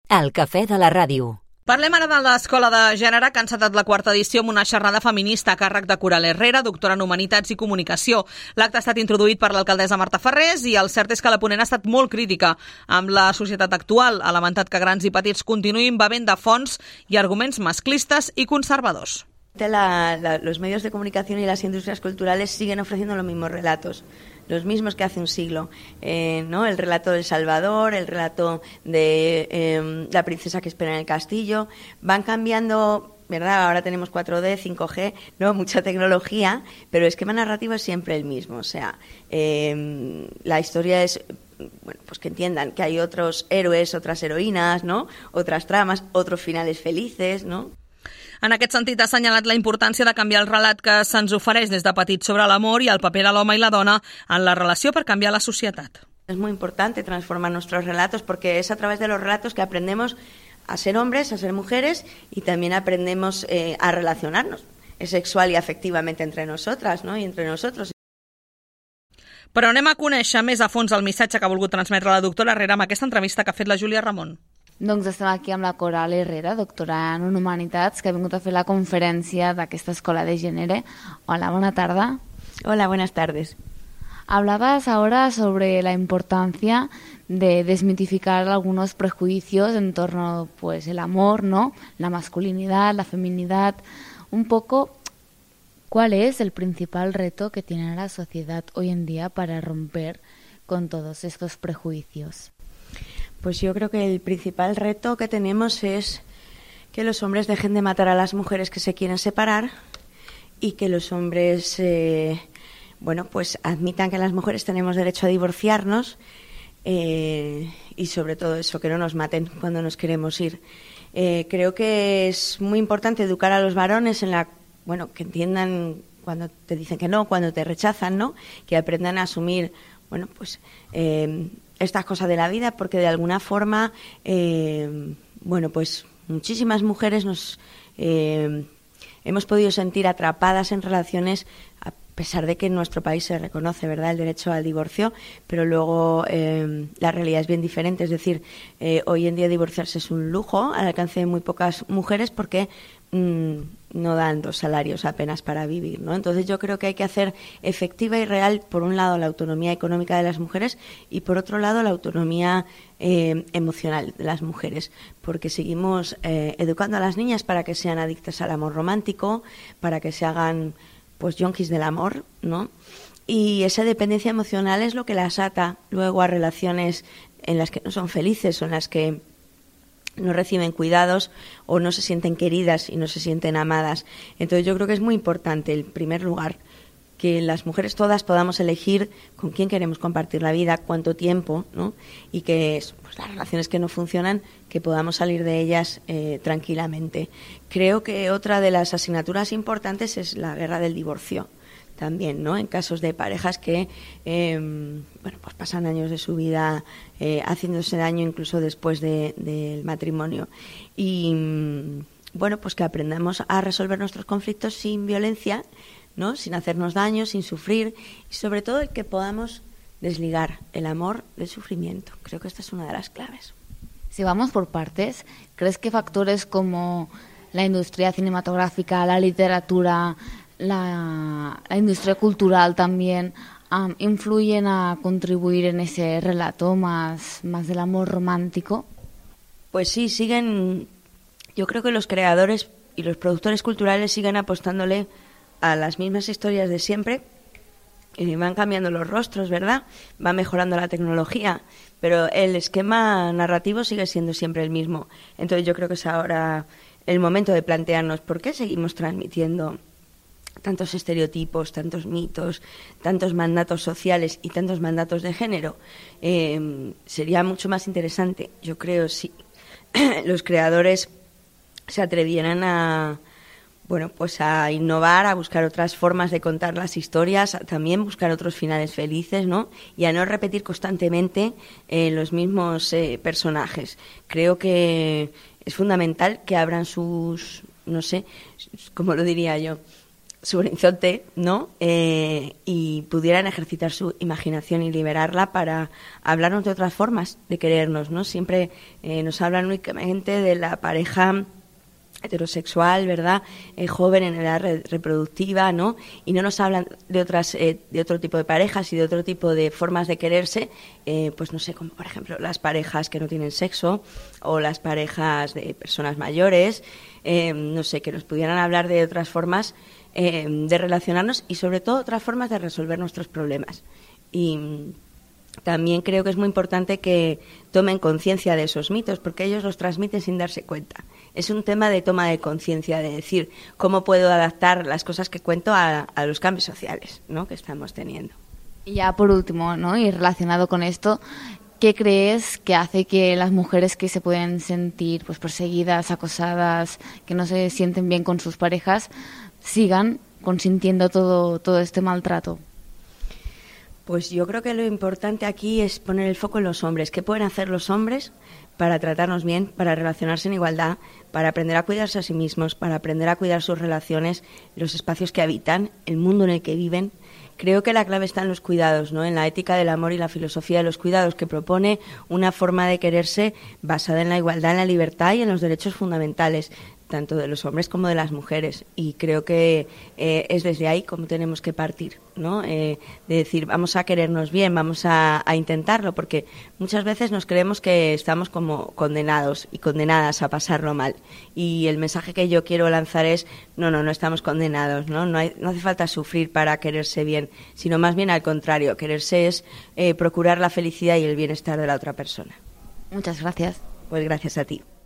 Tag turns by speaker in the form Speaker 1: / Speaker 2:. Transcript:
Speaker 1: El cafè de la ràdio.
Speaker 2: Parlem ara de l'Escola de Gènere, que ha encetat la 4ª edició amb una xerrada feminista a càrrec de Coral Herrera, doctora en Humanitats i Comunicació. L'acte ha estat introduït per l'alcaldessa Marta Ferrés i el cert és que la ponent ha estat molt crítica amb la societat actual. Ha lamentat que grans i petits continuïn bevent de fonts i arguments masclistes i conservadors.
Speaker 3: Los medios de comunicación y las industrias culturales siguen ofreciendo los mismos relatos, los mismos que hace un siglo, ¿no? El relato del Salvador, el relato de la princesa que espera en el castillo. Van cambiando, ¿verdad? Ahora tenemos 4D, 5G, ¿no? Mucha tecnología, pero el esquema narrativo es siempre el mismo. O sea, la historia es, bueno, pues que entiendan que hay otros héroes, otras heroínas, ¿no? Otras tramas, otros finales felices, ¿no?
Speaker 2: En aquest sentit, ha assenyalat la importància de canviar el relat que se'ns ofereix des de petit sobre l'amor i el paper de l'home i la dona en la relació per canviar la societat.
Speaker 3: Es muy importante transformar nuestros relatos porque es a través de los relatos que aprendemos a ser hombres, a ser mujeres y también aprendemos a relacionarnos sexual y afectivamente entre nosotras, ¿no? Y entre nosotros.
Speaker 2: Però anem a conèixer més a fons el missatge que ha volgut transmetre la doctora Herrera amb aquesta entrevista que ha fet la Júlia Ramon.
Speaker 4: Doncs estem aquí amb la Coral Herrera, doctora en Humanitats, que ha vingut a fer la conferència d'aquesta escola de gènere. Hola, buena tarde.
Speaker 3: Hola, buenas tardes.
Speaker 4: Hablabas ahora sobre la importancia de desmitificar algunos prejuicios en torno, pues, el amor, ¿no? La masculinidad, la feminidad. Un poco, ¿cuál es el principal reto que tiene la sociedad hoy en día para romper con todos estos prejuicios?
Speaker 3: Pues yo creo que el principal reto que tenemos es que los hombres dejen de matar a las mujeres que se quieren separar y que los hombres, pues admitan que las mujeres tenemos derecho a divorciarnos y sobre todo eso, que no nos maten cuando nos queremos ir. Creo que es muy importante educar a los varones que entiendan cuando te dicen que no, cuando te rechazan, ¿no? Que aprendan a asumir, estas cosas de la vida, porque de alguna forma, pues muchísimas mujeres nos hemos podido sentir atrapadas en relaciones, a pesar de que en nuestro país se reconoce, ¿verdad?, el derecho al divorcio, pero luego la realidad es bien diferente. Es decir, hoy en día divorciarse es un lujo al alcance de muy pocas mujeres porque no dan 2 salarios apenas para vivir, ¿no? Entonces yo creo que hay que hacer efectiva y real, por un lado, la autonomía económica de las mujeres y, por otro lado, la autonomía emocional de las mujeres, porque seguimos educando a las niñas para que sean adictas al amor romántico, para que se hagan, pues, yonkis del amor, ¿no? Y esa dependencia emocional es lo que las ata luego a relaciones en las que no son felices o en las que no reciben cuidados o no se sienten queridas y no se sienten amadas. Entonces yo creo que es muy importante, en primer lugar, que las mujeres todas podamos elegir con quién queremos compartir la vida, cuánto tiempo, ¿no? Y que las relaciones que no funcionan, que podamos salir de ellas tranquilamente. Creo que otra de las asignaturas importantes es la guerra del divorcio también, ¿no? En casos de parejas que pues pasan años de su vida haciéndose daño incluso después del matrimonio. Y pues que aprendamos a resolver nuestros conflictos sin violencia, ¿no? Sin hacernos daño, sin sufrir, y sobre todo el que podamos desligar el amor del sufrimiento. Creo que esta es una de las claves.
Speaker 4: Si vamos por partes, ¿crees que factores como la industria cinematográfica, la literatura, la industria cultural también influyen a contribuir en ese relato más del amor romántico?
Speaker 3: Pues sí, yo creo que los creadores y los productores culturales siguen apostándole a las mismas historias de siempre y van cambiando los rostros, ¿verdad? Va mejorando la tecnología, pero el esquema narrativo sigue siendo siempre el mismo. Entonces yo creo que es ahora el momento de plantearnos por qué seguimos transmitiendo tantos estereotipos, tantos mitos, tantos mandatos sociales y tantos mandatos de género. Sería mucho más interesante, yo creo, si los creadores se atrevieran a innovar, a buscar otras formas de contar las historias, a también buscar otros finales felices, ¿no? Y a no repetir constantemente los mismos personajes. Creo que es fundamental que abran sus, no sé, ¿cómo lo diría yo?, su horizonte, ¿no? Y pudieran ejercitar su imaginación y liberarla para hablarnos de otras formas de querernos, ¿no? Siempre nos hablan únicamente de la pareja heterosexual, ¿verdad? Joven en edad reproductiva, ¿no? Y no nos hablan de otro tipo de parejas y de otro tipo de formas de quererse, pues no sé, como por ejemplo las parejas que no tienen sexo o las parejas de personas mayores, no sé, que nos pudieran hablar de otras formas de relacionarnos y sobre todo otras formas de resolver nuestros problemas. Y también creo que es muy importante que tomen conciencia de esos mitos, porque ellos los transmiten sin darse cuenta. Es un tema de toma de conciencia, de decir cómo puedo adaptar las cosas que cuento a los cambios sociales, ¿no?, que estamos teniendo.
Speaker 4: Y ya por último, ¿no?, y relacionado con esto, ¿qué crees que hace que las mujeres que se pueden sentir pues perseguidas, acosadas, que no se sienten bien con sus parejas, sigan consintiendo todo este maltrato?
Speaker 3: Pues yo creo que lo importante aquí es poner el foco en los hombres. ¿Qué pueden hacer los hombres para tratarnos bien, para relacionarse en igualdad, para aprender a cuidarse a sí mismos, para aprender a cuidar sus relaciones, los espacios que habitan, el mundo en el que viven? Creo que la clave está en los cuidados, ¿no?, en la ética del amor y la filosofía de los cuidados, que propone una forma de quererse basada en la igualdad, en la libertad y en los derechos fundamentales, tanto de los hombres como de las mujeres. Y creo que es desde ahí como tenemos que partir, ¿no? De decir, vamos a querernos bien, vamos a intentarlo, porque muchas veces nos creemos que estamos como condenados y condenadas a pasarlo mal. Y el mensaje que yo quiero lanzar es, no estamos condenados, ¿no? No hace falta sufrir para quererse bien, sino más bien al contrario, quererse es procurar la felicidad y el bienestar de la otra persona.
Speaker 4: Muchas gracias.
Speaker 3: Pues gracias a ti.